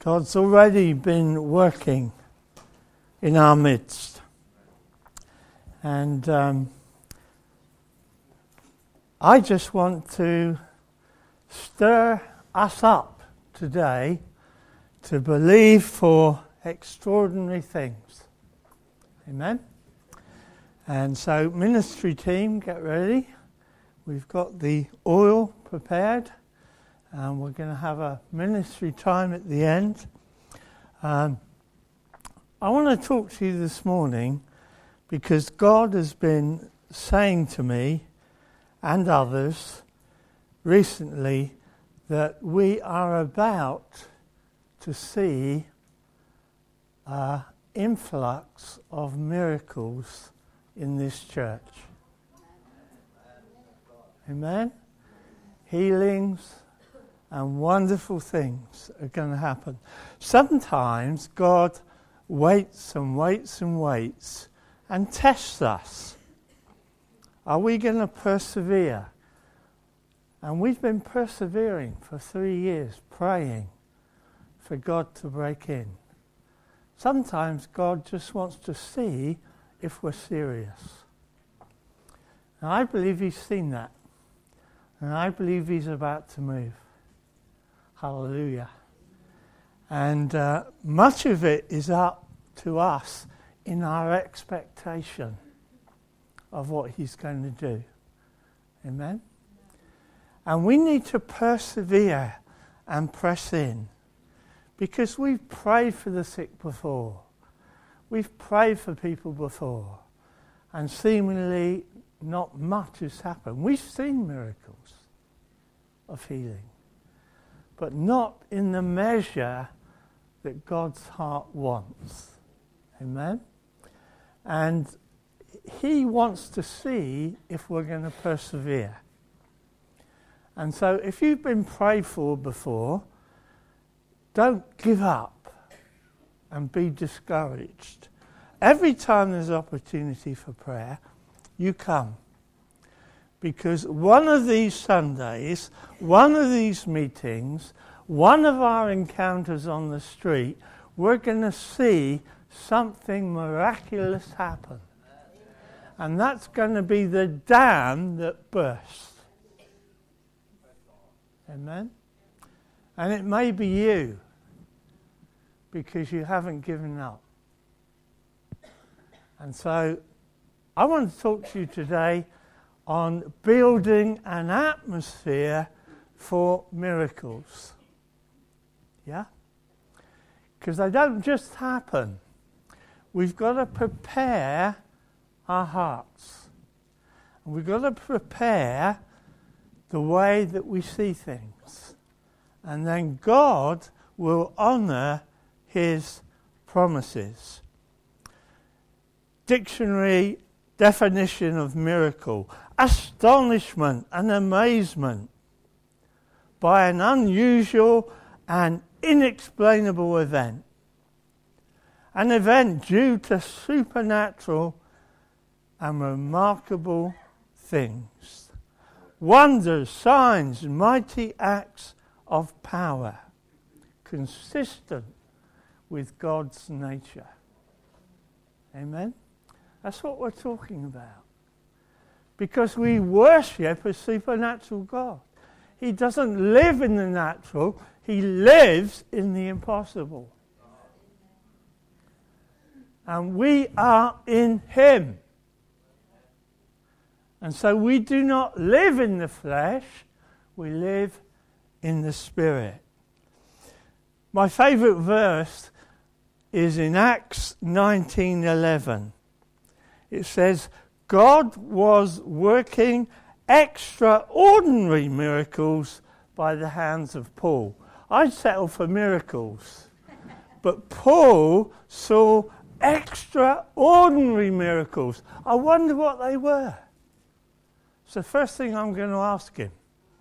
God's already been working in our midst. And I just want to stir us up today to believe for extraordinary things. Amen? And so, ministry team, get ready. We've got the oil prepared, and we're going to have a ministry time at the end. I want to talk to you this morning because God has been saying to me and others recently that we are about to see an influx of miracles in this church. Amen? Healings and wonderful things are going to happen. Sometimes God waits and waits and waits and tests us. Are we going to persevere? And we've been persevering for 3 years, praying for God to break in. Sometimes God just wants to see if we're serious. And I believe He's seen that. And I believe He's about to move. Hallelujah. And much of it is up to us in our expectation of what He's going to do. Amen? And we need to persevere and press in. Because we've prayed for the sick before. We've prayed for people before. And seemingly not much has happened. We've seen miracles of healing. But not in the measure that God's heart wants. Amen? And He wants to see if we're going to persevere. And so if you've been prayed for before, don't give up and be discouraged. Every time there's opportunity for prayer, you come. Because one of these Sundays, one of these meetings, one of our encounters on the street, we're going to see something miraculous happen. And that's going to be the dam that bursts. Amen? And it may be you, because you haven't given up. And so I want to talk to you today on building an atmosphere for miracles. Yeah? Because they don't just happen. We've got to prepare our hearts. And we've got to prepare the way that we see things. And then God will honour His promises. Dictionary definition of miracle: astonishment and amazement by an unusual and inexplainable event. An event due to supernatural and remarkable things. Wonders, signs, mighty acts of power. Consistent with God's nature. Amen? That's what we're talking about. Because we worship a supernatural God. He doesn't live in the natural. He lives in the impossible. And we are in Him. And so we do not live in the flesh. We live in the Spirit. My favourite verse is in Acts 19:11. It says, God was working extraordinary miracles by the hands of Paul. I'd settle for miracles. But Paul saw extraordinary miracles. I wonder what they were. It's the first thing I'm going to ask him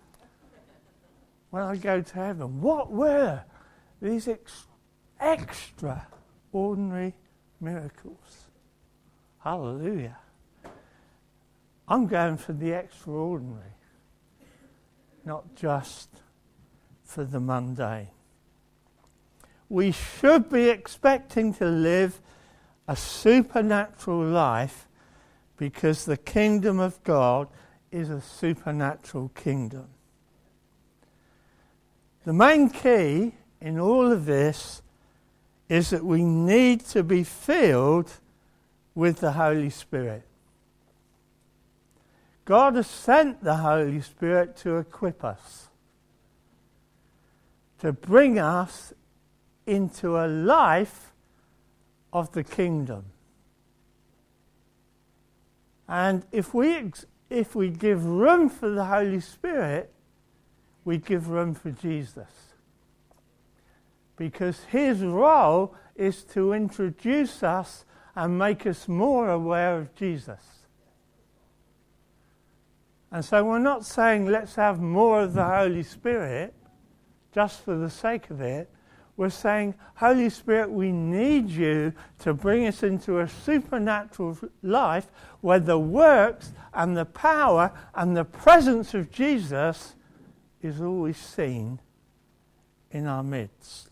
when I go to heaven. What were these extraordinary miracles? Hallelujah. I'm going for the extraordinary, not just for the mundane. we should be expecting to live a supernatural life, because the kingdom of God is a supernatural kingdom. The main key in all of this is that we need to be filled with the Holy Spirit. God has sent the Holy Spirit to equip us, to bring us into a life of the kingdom. And if we give room for the Holy Spirit, we give room for Jesus. Because his role is to introduce us and make us more aware of Jesus. And so we're not saying let's have more of the Holy Spirit just for the sake of it. We're saying, Holy Spirit, we need you to bring us into a supernatural life where the works and the power and the presence of Jesus is always seen in our midst.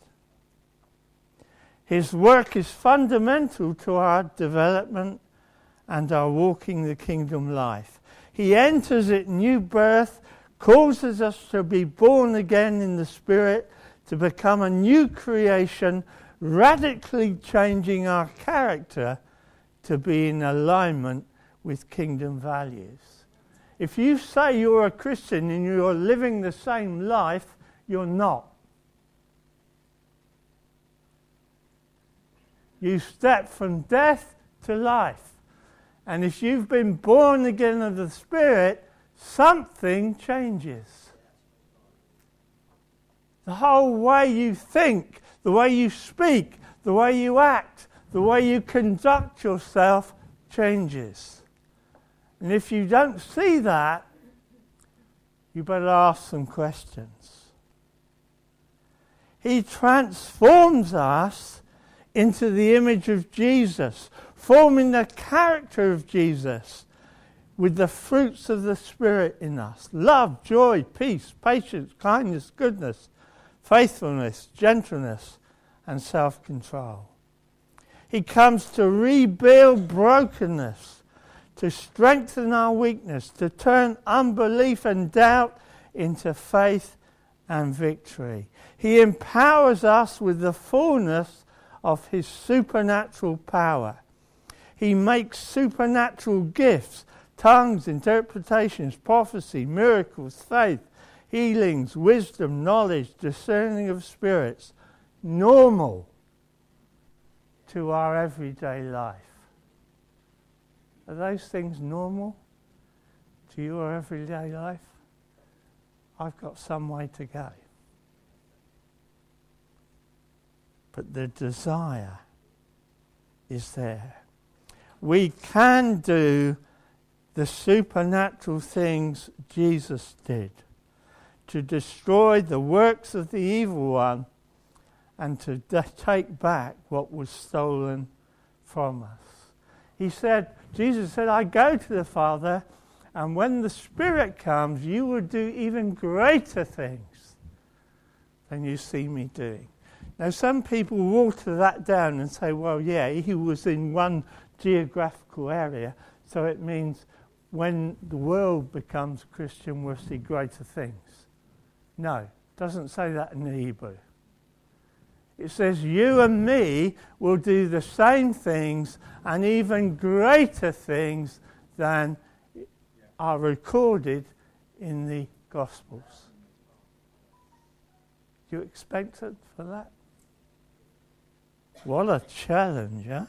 His work is fundamental to our development and our walking the kingdom life. He enters at new birth, causes us to be born again in the Spirit, to become a new creation, radically changing our character to be in alignment with kingdom values. If you say you're a Christian and you're living the same life, you're not. You step from death to life. And if you've been born again of the Spirit, something changes. The whole way you think, the way you speak, the way you act, the way you conduct yourself changes. And if you don't see that, you better ask some questions. He transforms us into the image of Jesus, forming the character of Jesus with the fruits of the Spirit in us. Love, joy, peace, patience, kindness, goodness, faithfulness, gentleness, and self-control. He comes to rebuild brokenness, to strengthen our weakness, to turn unbelief and doubt into faith and victory. He empowers us with the fullness of his supernatural power. He makes supernatural gifts, tongues, interpretations, prophecy, miracles, faith, healings, wisdom, knowledge, discerning of spirits, normal to our everyday life. Are those things normal to your everyday life? I've got some way to go. But the desire is there. We can do the supernatural things Jesus did to destroy the works of the evil one and to take back what was stolen from us. Jesus said, I go to the Father, and when the Spirit comes, you will do even greater things than you see me doing. Now, some people water that down and say, well, yeah, he was in one geographical area, so it means when the world becomes Christian, we'll see greater things. No, it doesn't say that in the Hebrew. It says you and me will do the same things and even greater things than are recorded in the Gospels. You expected for that? What a challenge, huh?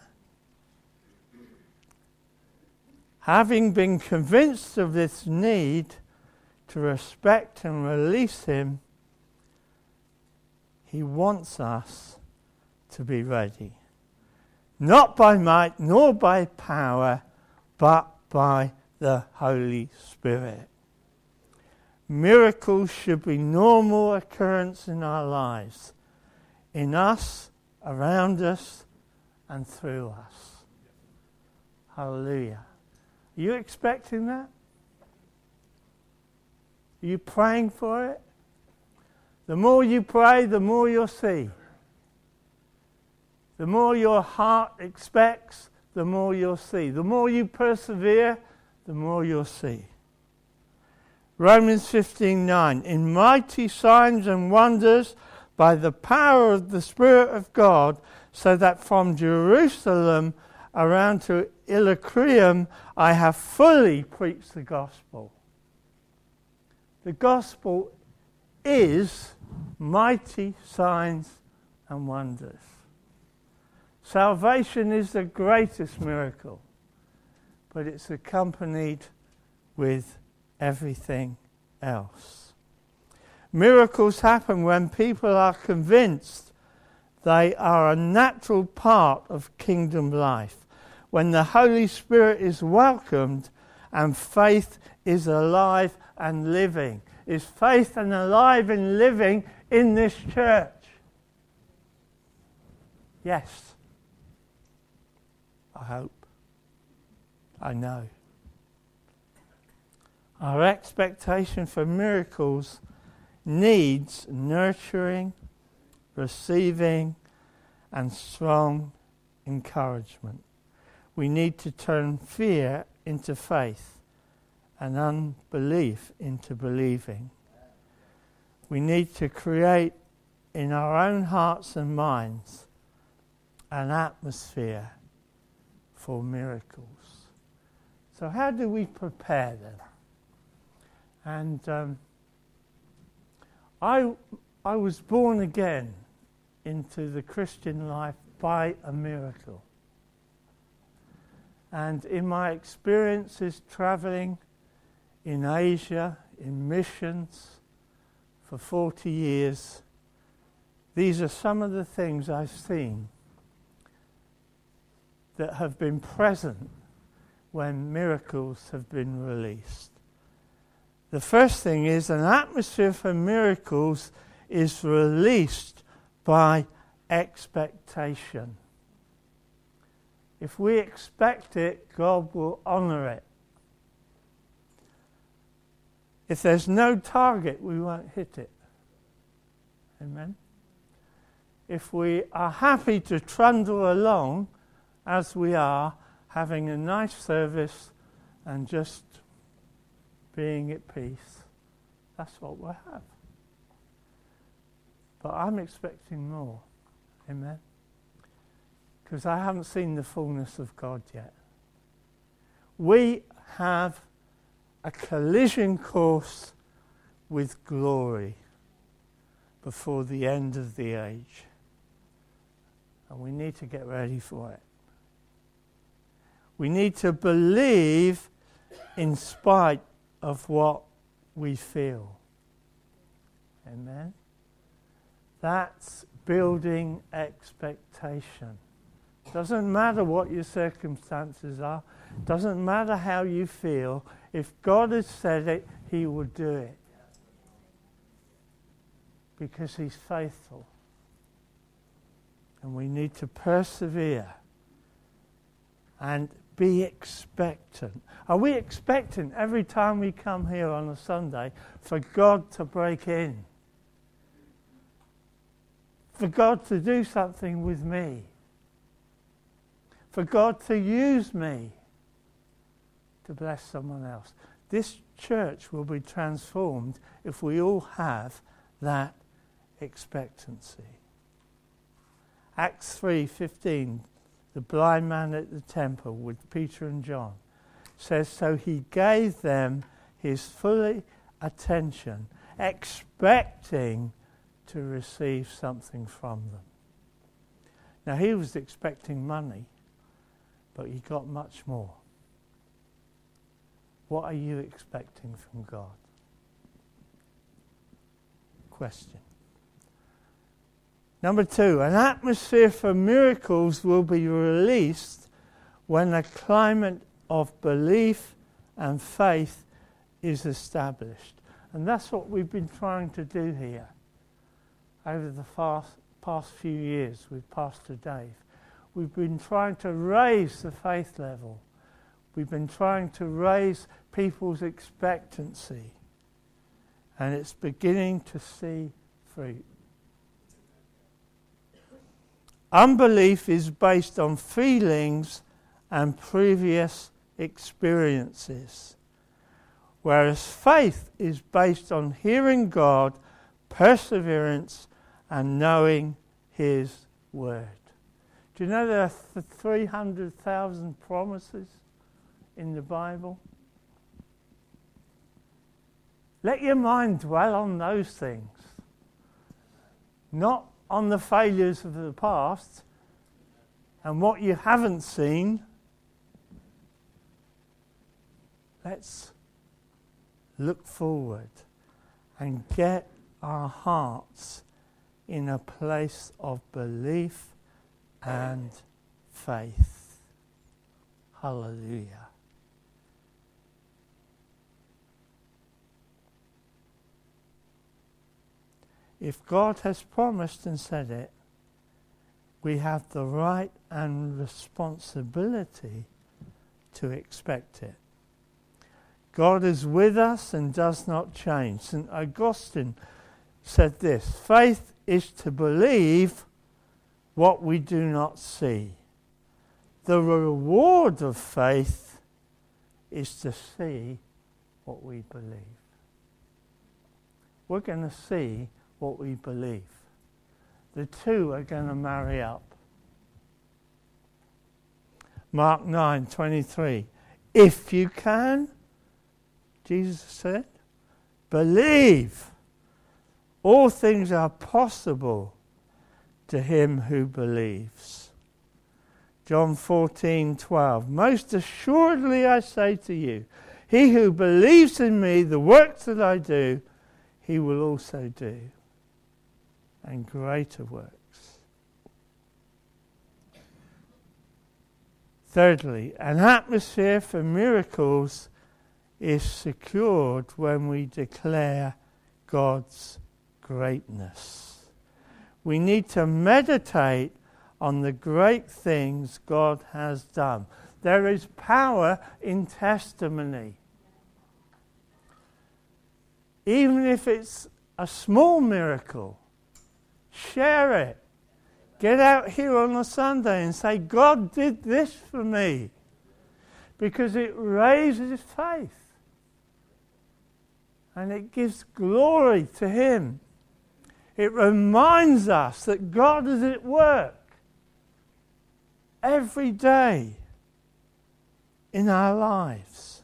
Having been convinced of this need to respect and release him, he wants us to be ready. Not by might nor by power, but by the Holy Spirit. Miracles should be normal occurrence in our lives, in us, around us, and through us. Hallelujah. Are you expecting that? Are you praying for it? The more you pray, the more you'll see. The more your heart expects, the more you'll see. The more you persevere, the more you'll see. Romans 15:9, in mighty signs and wonders by the power of the Spirit of God, so that from Jerusalem around to Illyricum I have fully preached the gospel. The gospel is mighty signs and wonders. Salvation is the greatest miracle, but it's accompanied with everything else. Miracles happen when people are convinced they are a natural part of kingdom life, when the Holy Spirit is welcomed and faith is alive and living. Is faith and alive and living in this church? Yes. I hope. I know. Our expectation for miracles needs nurturing, receiving, and strong encouragement. We need to turn fear into faith and unbelief into believing. We need to create in our own hearts and minds an atmosphere for miracles. So how do we prepare them? And I was born again into the Christian life by a miracle. And in my experiences traveling in Asia, in missions for 40 years, these are some of the things I've seen that have been present when miracles have been released. The first thing is an atmosphere for miracles is released by expectation. If we expect it, God will honour it. If there's no target, we won't hit it. Amen? If we are happy to trundle along as we are, having a nice service and just being at peace, that's what we'll have. But I'm expecting more. Amen? Because I haven't seen the fullness of God yet. We have a collision course with glory before the end of the age. And we need to get ready for it. We need to believe in spite of what we feel. Amen? That's building expectation. Doesn't matter what your circumstances are. Doesn't matter how you feel. If God has said it, He will do it. Because He's faithful. And we need to persevere and be expectant. Are we expectant every time we come here on a Sunday for God to break in? For God to do something with me? For God to use me to bless someone else? This church will be transformed if we all have that expectancy. Acts 3:15, the blind man at the temple with Peter and John, says, so he gave them his full attention, expecting to receive something from them. Now he was expecting money, but he got much more. What are you expecting from God? Question. Number 2, an atmosphere for miracles will be released when a climate of belief and faith is established. And that's what we've been trying to do here over the past few years with Pastor Dave. We've been trying to raise the faith level. We've been trying to raise people's expectancy. And it's beginning to see fruit. Unbelief is based on feelings and previous experiences, whereas faith is based on hearing God, perseverance, and knowing His Word. Do you know there are 300,000 promises in the Bible? Let your mind dwell on those things, not on the failures of the past and what you haven't seen. Let's look forward and get our hearts in a place of belief and faith. Hallelujah. If God has promised and said it, we have the right and responsibility to expect it. God is with us and does not change. St. Augustine said this: faith is to believe what we do not see. The reward of faith is to see what we believe. We're going to see what we believe. The two are going to marry up. Mark 9:23. If you can, Jesus said, believe. All things are possible to him who believes. John 14:12. Most assuredly I say to you, he who believes in me, the works that I do, he will also do, and greater works. Thirdly, an atmosphere for miracles is secured when we declare God's greatness. We need to meditate on the great things God has done. There is power in testimony. Even if it's a small miracle, share it. Get out here on a Sunday and say, God did this for me. Because it raises faith. And it gives glory to Him. It reminds us that God is at work every day in our lives.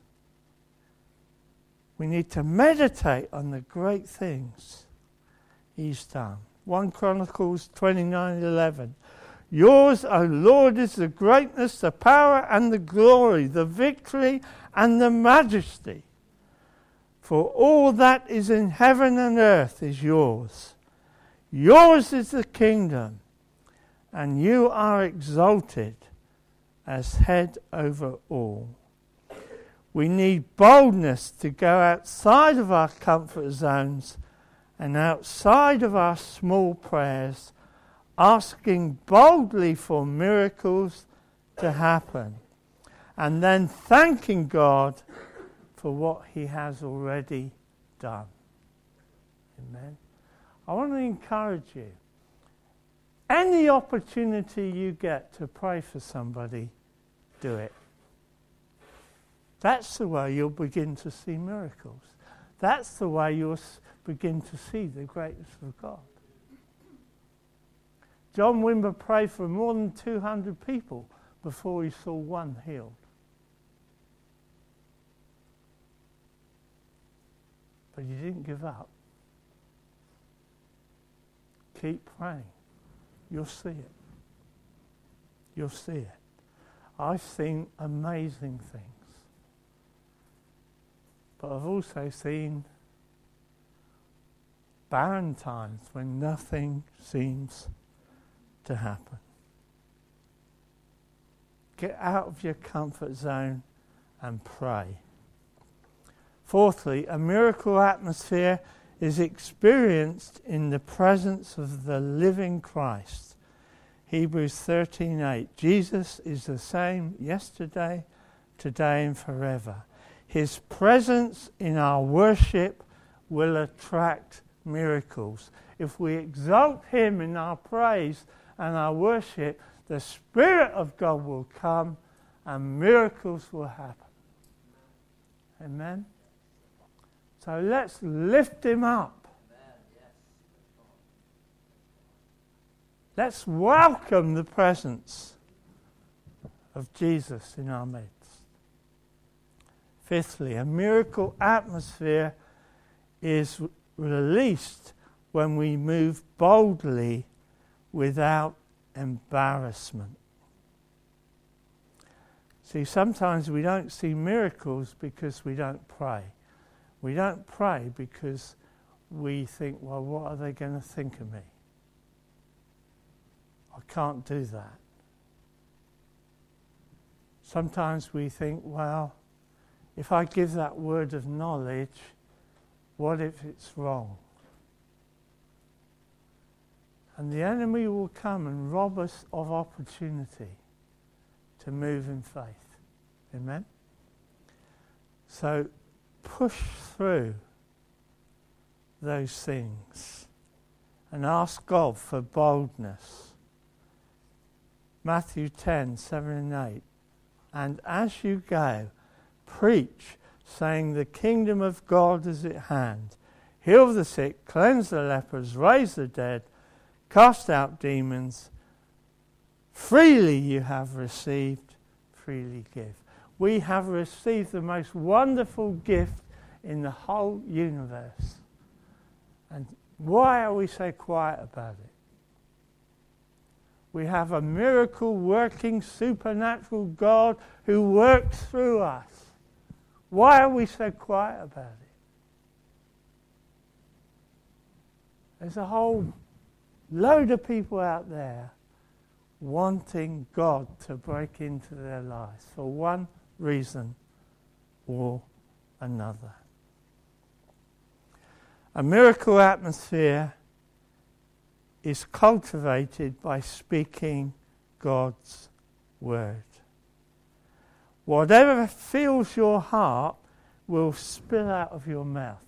We need to meditate on the great things He's done. 1 Chronicles 29:11. Yours, O Lord, is the greatness, the power and the glory, the victory and the majesty. For all that is in heaven and earth is yours. Yours is the kingdom, and you are exalted as head over all. We need boldness to go outside of our comfort zones and outside of our small prayers, asking boldly for miracles to happen, and then thanking God for what He has already done. Amen. I want to encourage you. Any opportunity you get to pray for somebody, do it. That's the way you'll begin to see miracles. That's the way you'll begin to see the greatness of God. John Wimber prayed for more than 200 people before he saw one healed. But he didn't give up. Keep praying. You'll see it. You'll see it. I've seen amazing things. But I've also seen barren times when nothing seems to happen. Get out of your comfort zone and pray. Fourthly, a miracle atmosphere is experienced in the presence of the living Christ. Hebrews 13:8. Jesus is the same yesterday, today and forever. His presence in our worship will attract miracles. If we exalt Him in our praise and our worship, the Spirit of God will come and miracles will happen. Amen? So let's lift him up. Let's welcome the presence of Jesus in our midst. Fifthly, a miracle atmosphere is released when we move boldly without embarrassment. See, sometimes we don't see miracles because we don't pray. We don't pray because we think, well, what are they going to think of me? I can't do that. Sometimes we think, well, if I give that word of knowledge, what if it's wrong? And the enemy will come and rob us of opportunity to move in faith. Amen? So push through those things and ask God for boldness. Matthew 10, 7 and 8. And as you go, preach, saying the kingdom of God is at hand. Heal the sick, cleanse the lepers, raise the dead, cast out demons. Freely you have received, freely give. We have received the most wonderful gift in the whole universe. And why are we so quiet about it? We have a miracle working supernatural God who works through us. Why are we so quiet about it? There's a whole load of people out there wanting God to break into their lives for one reason or another. A miracle atmosphere is cultivated by speaking God's word. Whatever fills your heart will spill out of your mouth.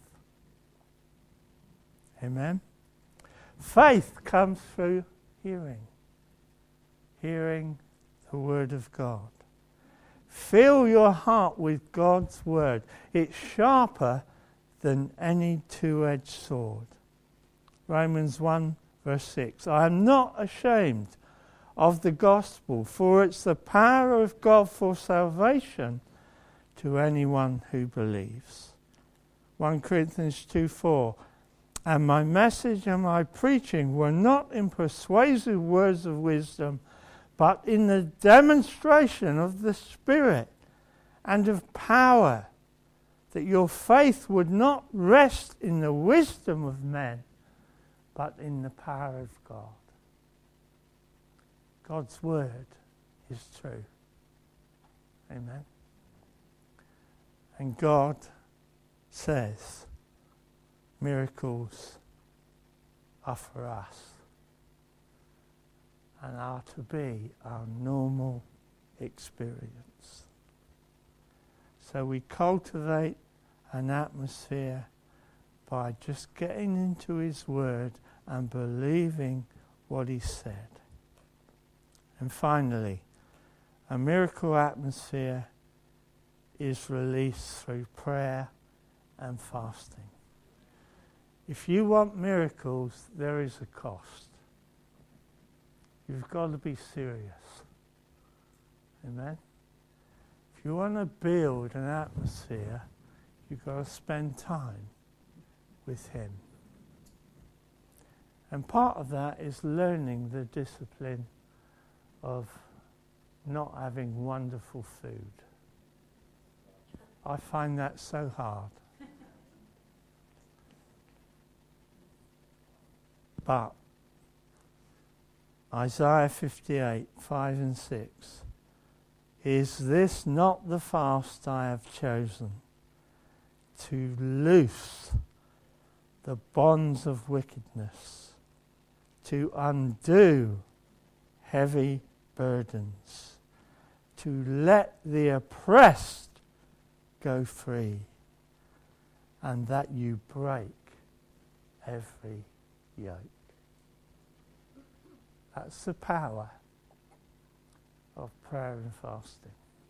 Amen? Faith comes through hearing. Hearing the word of God. Fill your heart with God's word. It's sharper than any two-edged sword. Romans 1 verse 6. I am not ashamed of the gospel, for it's the power of God for salvation to anyone who believes. 1 Corinthians 2:4. And my message and my preaching were not in persuasive words of wisdom, but in the demonstration of the Spirit and of power, that your faith would not rest in the wisdom of men, but in the power of God. God's word is true. Amen. And God says miracles are for us and are to be our normal experience. So we cultivate an atmosphere by just getting into his word and believing what he said. And finally, a miracle atmosphere is released through prayer and fasting. If you want miracles, there is a cost. You've got to be serious. Amen? If you want to build an atmosphere, you've got to spend time with him. And part of that is learning the discipline of not having wonderful food. I find that so hard. But Isaiah 58, 5 and 6. Is this not the fast I have chosen, to loose the bonds of wickedness, to undo heavy burdens, to let the oppressed go free, and that you break every yoke? That's the power of prayer and fasting.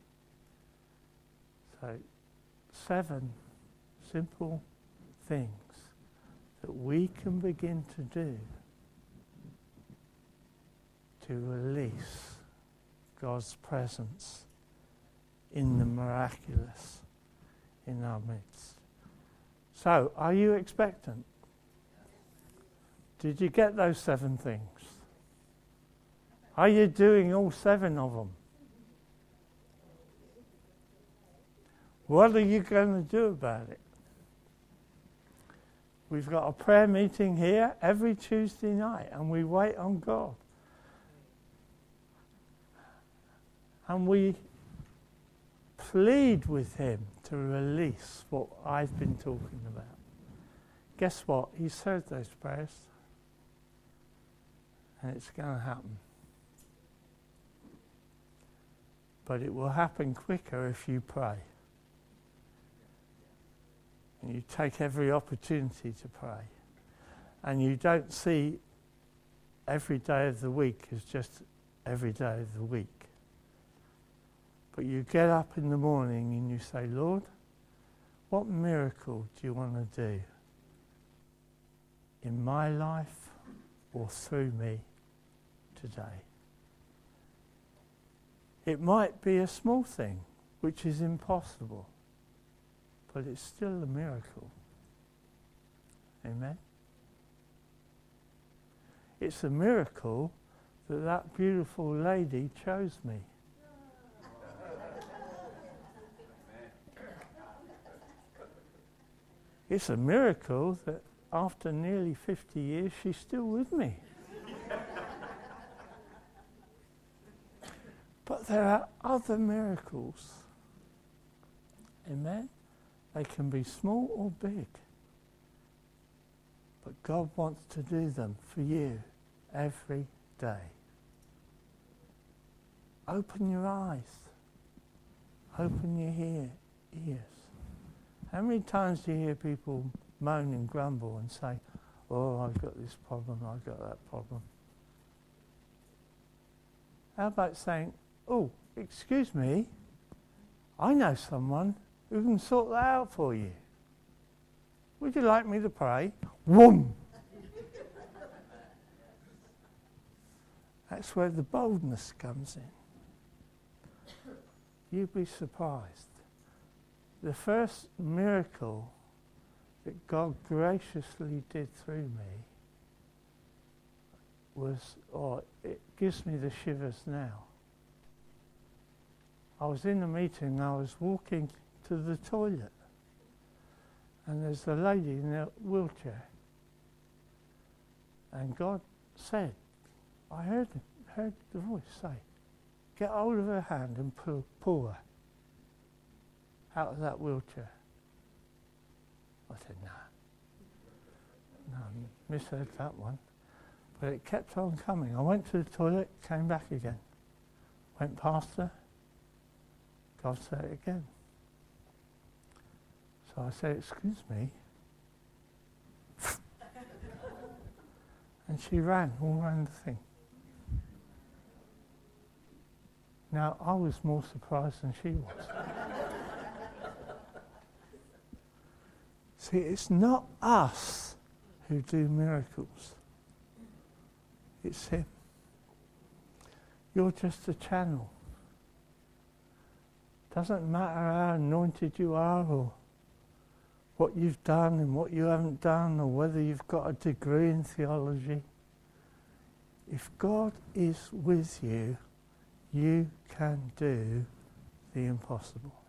So, 7 simple things that we can begin to do to release God's presence in the miraculous in our midst. So, are you expectant? Did you get those 7 things? Are you doing all 7 of them? What are you going to do about it? We've got a prayer meeting here every Tuesday night, and we wait on God. And we plead with him to release what I've been talking about. Guess what? He's heard those prayers. And it's going to happen. But it will happen quicker if you pray. And you take every opportunity to pray. And you don't see every day of the week as just every day of the week. But you get up in the morning and you say, Lord, what miracle do you want to do in my life or through me today? It might be a small thing, which is impossible, but it's still a miracle. Amen? It's a miracle that that beautiful lady chose me. It's a miracle that after nearly 50 years, she's still with me. But there are other miracles. Amen? They can be small or big. But God wants to do them for you every day. Open your eyes. Open your ears. How many times do you hear people moan and grumble and say, oh, I've got this problem, I've got that problem? How about saying, oh, excuse me, I know someone who can sort that out for you. Would you like me to pray? Whoom! That's where the boldness comes in. You'd be surprised. The first miracle that God graciously did through me was, it gives me the shivers now. I was in a meeting, I was walking to the toilet, and there's a lady in a wheelchair. And God said, I heard the voice say, get hold of her hand and pull her out of that wheelchair. I said, no, misheard that one. But it kept on coming. I went to the toilet, came back again. Went past her. God said it again. So I said, excuse me. And she ran all around the thing. Now, I was more surprised than she was. See, it's not us who do miracles. It's him. You're just a channel. Doesn't matter how anointed you are or what you've done and what you haven't done or whether you've got a degree in theology. If God is with you, you can do the impossible.